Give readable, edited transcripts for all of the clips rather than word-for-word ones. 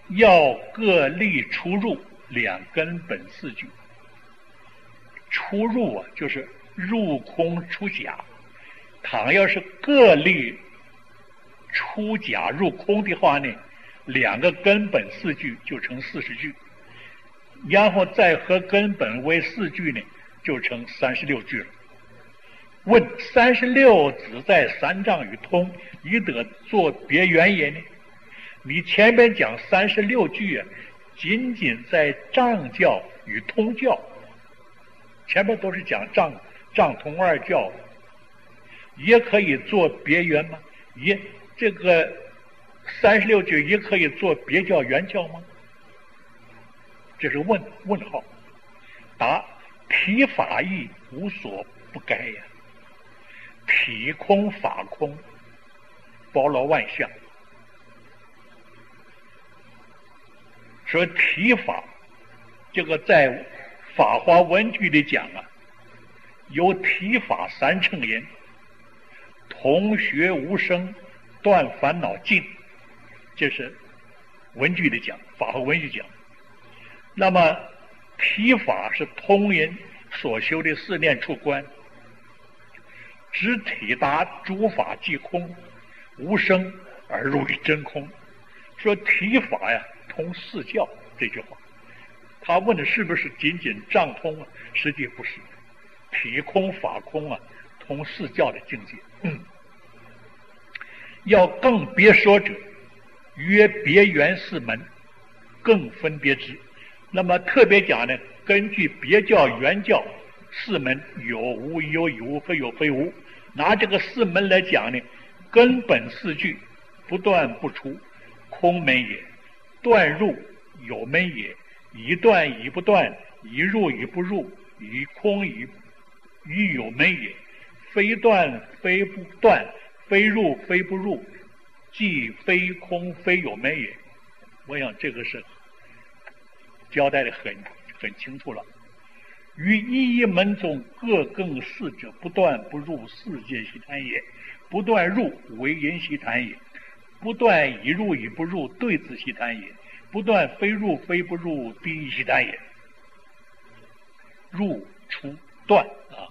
要各立出入两根本四句。出入啊，就是入空出假。倘要是各立出假入空的话呢，两个根本四句就成40句，然后再合根本为4句呢，就成36句了。问36子在三障与通，宜得作别缘也呢？你前边讲36句啊，仅仅在障教与通教，前面都是讲障通二教，也可以做别缘吗？这个36句也可以做别教原教吗？这是问号。答：体法义无所不该呀。体空法空，包罗万象。说体法，这个在法华文句里讲啊，有体法3乘言：同学无生，断烦恼尽。这是文句里讲，法华文句讲。那么体法是通人所修的4念处观，知体达诸法即空，无生而入于真空。说体法呀，通4教，这句话他问的是不是仅仅障通啊？实际不是，体空法空啊，通4教的境界。要更别说者，曰别缘4门，更分别之。那么特别讲呢，根据别教原教4门，有无有有无，非有非无，拿这个4门来讲呢，根本4句不断不出，空门也；断入有门也；一断一不断，一入一不入，一空一有门也；非断非不断，非入非不入，即非空非有门也。我想这个是交代的很清楚了。于一门中各更4者，不断不入世界习谈也；不断入为因习谈也；不断一入一不入对子习谈也；不断非入非不入第一习谈也。入出断啊，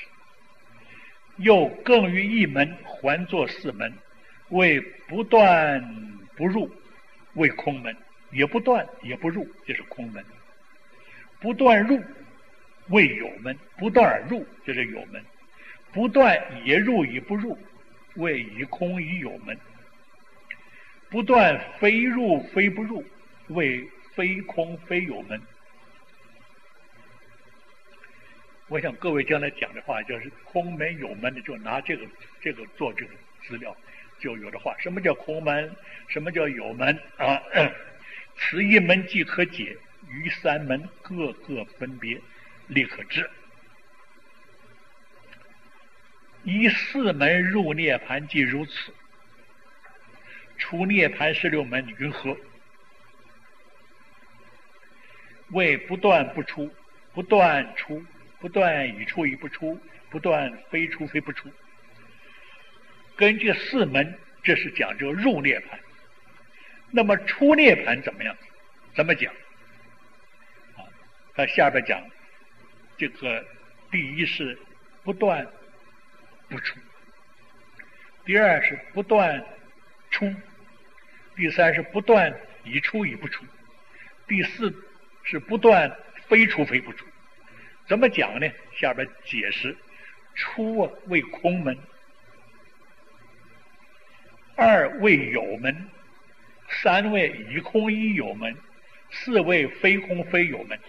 又更于一门还作4门，为不断不入为空门，也不断也不入，这是空门；不断入为有门，不断而入，这是有门；不断也入也不入，为一空一有门；不断非入非不入，为非空非有门。我想各位将来讲的话，就是空门有门的，就拿这个做这个资料，就有的话。什么叫空门？什么叫有门啊？此一门即可解，余3门各个分别，立可知。依4门入涅盘即如此，出涅盘16门云何？为不断不出，不断出，不断已出已不出，不断非出非不出。根据4门，这是讲究入涅盘。那么出涅盘怎么样？怎么讲？他下边讲，这个第一是不断不出，第二是不断出，第三是不断已出已不出，第4是不断非出非不出。怎么讲呢？下边解释：出为空门，2为有门，3为一空一有门，4为非空非有门。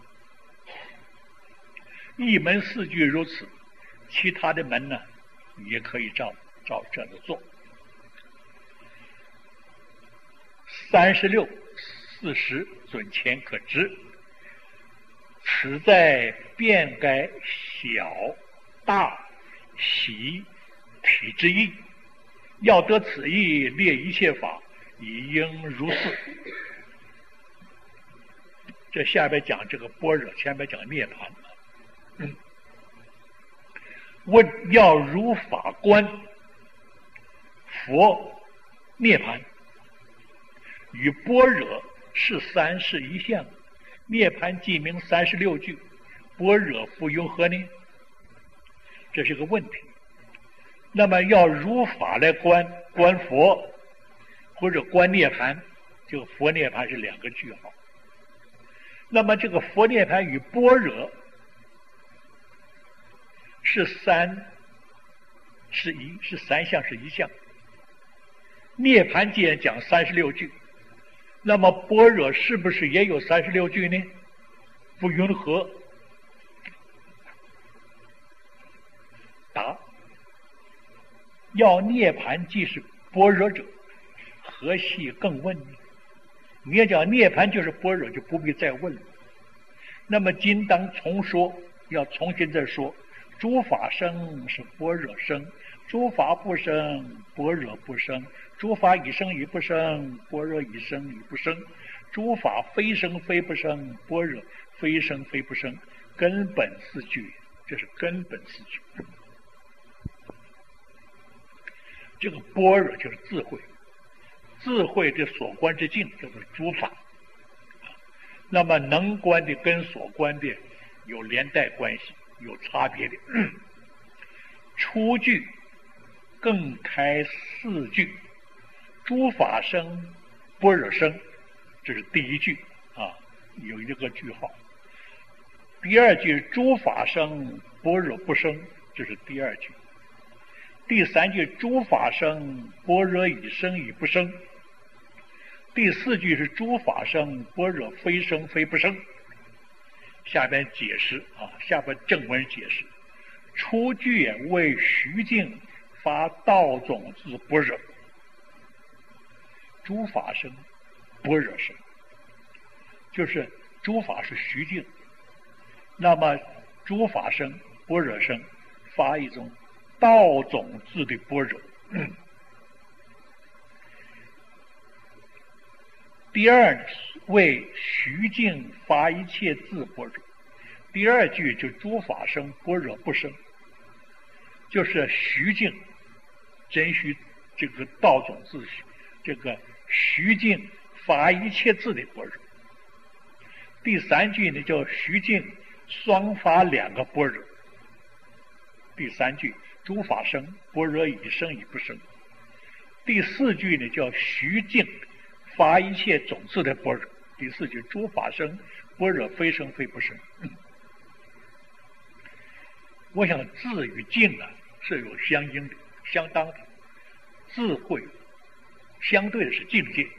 一门4句如此，其他的门呢，也可以照这样做。36、40准前可知，此在变改小大喜体之意。要得此意，列一切法，以应如是。这下边讲这个般若，前边讲涅槃。问要如法观佛涅槃与般若是三是一相，涅盘记名36句，般若复云何呢？这是个问题。那么要如法来观佛或者观涅盘，这个佛涅盘是2个句号。那么这个佛涅盘与般若是三是一，是三相是一相。涅盘既然讲36句，那么般若是不是也有36句呢？不云何？答：要涅盘即是般若者，何系更问呢？你要讲涅盘就是般若，就不必再问了。那么今当重说，要重新再说，诸法生是般若生，诸法不生，般若不生，诸法已生已不生，般若已生已不生，诸法非生非不生，般若非生非不生，根本4句，这是根本4句。这个般若就是智慧，智慧的所观之境叫做诸法。那么能观的跟所观的有连带关系，有差别的。出句更开4句，诸法生，般若生，这是第1句啊，有一个句号。第2句诸法生，般若不生，这是第2句。第3句诸法生，般若已生已不生。第4句是诸法生，般若非生非不生。下边解释啊，下边正文解释。出句为虚境发道种子般若，诸法生，般若生，就是诸法是虚境，那么诸法生，般若生，发一种道种子的般若。第2为虚境发一切智般若。第2句就诸法生，般若不生，就是虚境真虚这个道种子，这个虚境发一切智的般若。第3句呢叫虚境双发2个般若。第3句诸法生，般若已生已不生。第4句呢叫虚境发一切种子的般若。第4句诸法生，般若非生非不生。我想智与境啊是有相应的、相当的。智慧相对的是境界。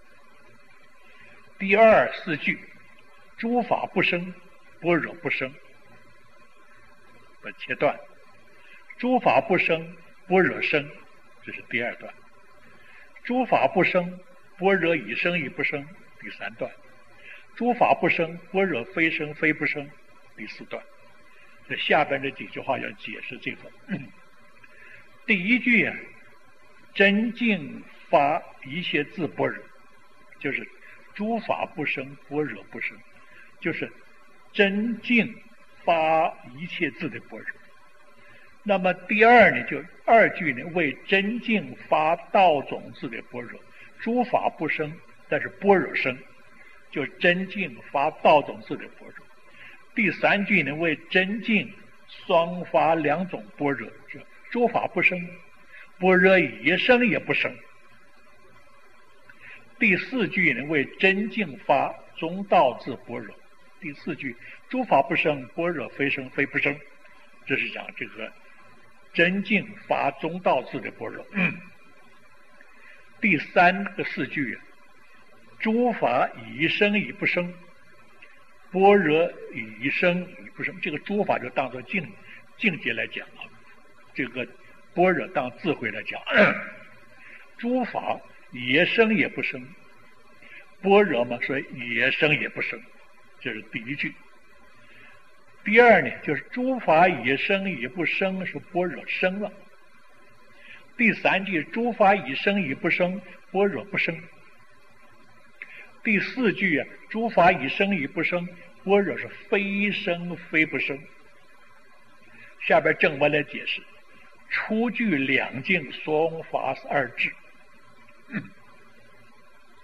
第2、4句诸法不生，般若不生，把切断。诸法不生，般若生，这是第2段。诸法不生，般若已生已不生，第3段。诸法不生，般若非生非不生，第4段。这下边这几句话要解释这个。第1句啊，真境发一切智般若，就是诸法不生，般若不生，就是真境发一切智的般若。那么第2呢，就2句呢，为真境发道种子的般若，诸法不生，但是般若生，就真境发道种子的般若。第3句呢，为真境双发2种般若，就诸法不生，般若也生也不生。第4句呢，为真境发中道智般若。第4句诸法不生，般若非生非不生，这是讲这个真境发中道智的般若。第3个4句诸法已生已不生，般若已生已不生，这个诸法就当作境界来讲啊，这个般若当智慧来讲。诸法也生也不生，般若嘛，所以也生也不生，这是第1句。第2呢，就是诸法也生也不生，是般若生了。第3句诸法已生已不生，般若不生。第4句啊，诸法已生已不生，般若是非生非不生。下边正文来解释，出句2境双法2智。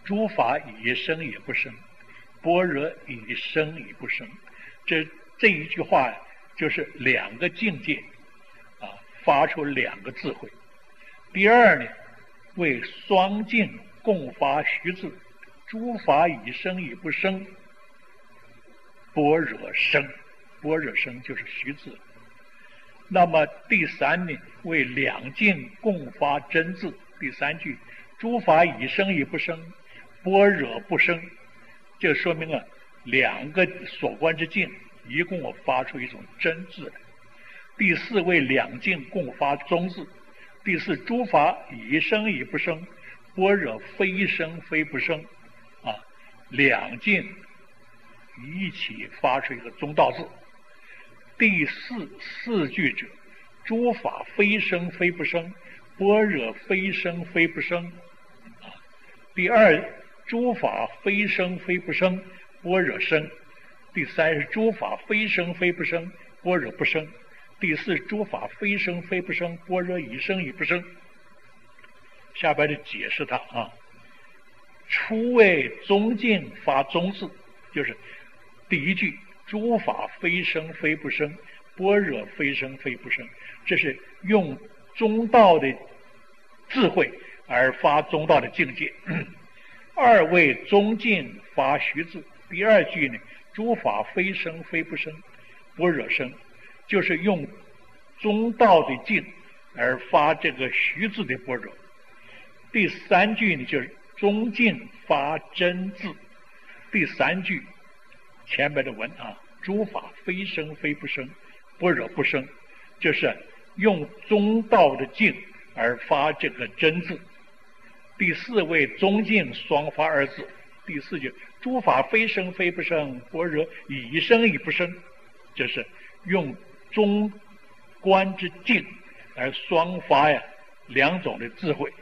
诸法以生也不生，般若以生也不生。这一句话就是两个境界发出两个智慧。第二呢，为双境共发虚字，诸法以生也不生，般若生，般若生就是虚字。那么第三呢，为两境共发真字。第三句，诸法以生也不生，般若不生，这说明两个所观之境一共发出一种真字来。第四，为两境共发中字。第四，诸法以生也不生，般若非生非不生两境一起发出一个中道字。第四句者，诸法非生非不生，般若非生非不生第二，诸法非生非不生，般若生。第三是诸法非生非不生，般若不生。第四，诸法非生非不生，般若以生也不生。下边就解释它初为中境发中字，就是第一句，诸法非生非不生，般若非生非不生，这是用中道的智慧而发中道的境界。二为中境发虚字，第二句呢，诸法非生非不生，般若生，就是用中道的境而发这个虚字的般若。第三句呢，就是中境发真字。第三句前面的文诸法非生非不生，般若不生，就是用中道的境而发这个真字。第四为中境双发二字。第四句，诸法非生非不生，般若以生以不生，就是用中观之境而双发两种的智慧。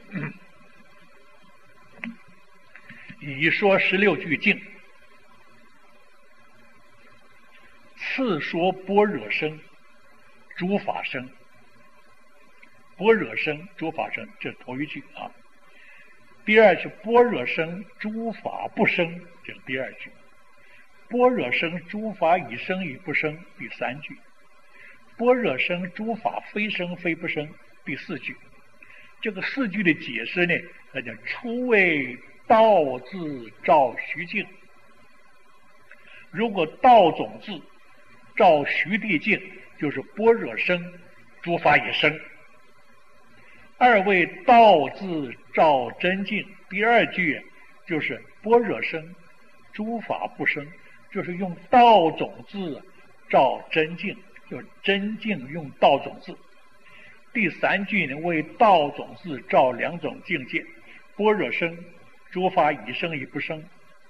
以说16句境，次说般若生，诸法生。般若生，诸法生，这是头一句第二句，般若生，诸法不生，这是第二句。般若生，诸法以生以不生，第三句。般若生，诸法非生非不生，第四句。这个四句的解释呢，那叫初为道字照虚境。如果道种字照虚地境，就是般若生，诸法也生。二为道字照真境，第二句就是般若生，诸法不生，就是用道种字照真境，就是真境用道种字。第三句呢，为道种字照两种境界，般若生，诸法以生以不生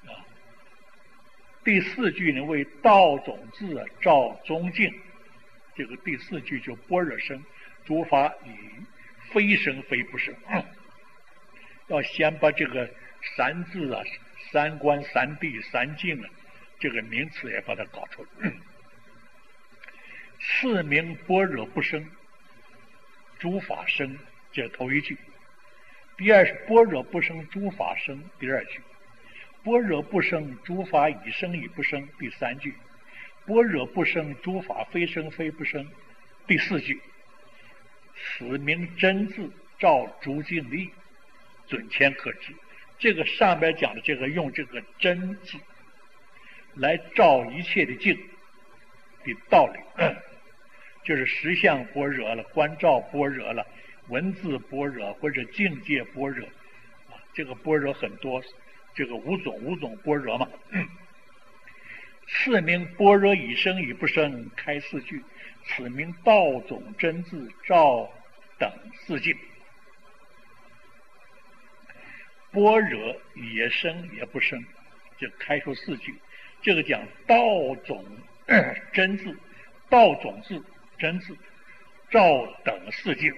第四句呢，为道种字照中境，这个第四句就般若生，诸法以非生非不生。要先把这个三字三观三谛三境这个名词也把它搞出来。次名般若不生，诸法生，这是头一句。第二是般若不生，诸法生，第二句。般若不生，诸法以生以不生，第三句。般若不生，诸法非生非不生，第四句。此名真字照诸境力，准谦可知。这个上边讲的这个用这个真字来照一切的境的道理，就是实相般若了，观照般若了，文字般若或者境界般若这个般若很多，这个五种般若嘛。次名般若以生以不生，开四句。此名道种真字照等四境。般若也生也不生，就开出四句。这个讲道种真字，道种字真字照等四境。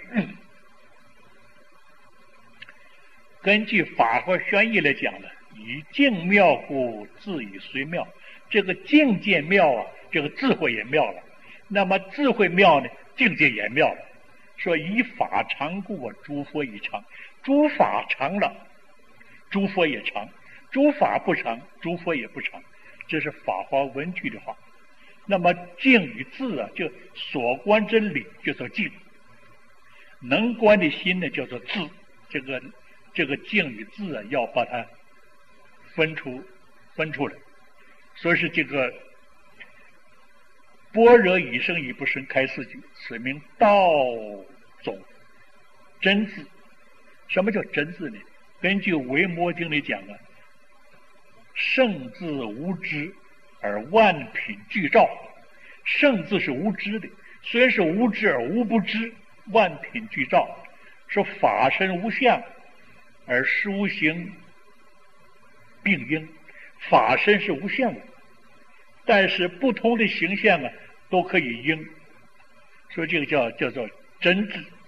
根据法和宣义来讲呢，以境妙故，自以随妙。这个境界妙这个智慧也妙了。那么智慧妙呢，境界也妙了。说以法常故，诸佛以常。诸法常了，诸佛也常。 诸法不成，诸佛也不成，这是法华文句的话。那么静与智啊，就所观之理叫做静，能观的心呢叫做智。这个静与智啊，要把它分出来。所以是这个般若以生以不生开四句，此名道种真字。什么叫真字呢？根据维摩经里讲啊，圣字无知而万品具照。圣字是无知的，虽然是无知而无不知，万品具照，说法身无相而殊行并应。法身是无相的，但是不同的形象啊都可以应，所以这个叫做真字。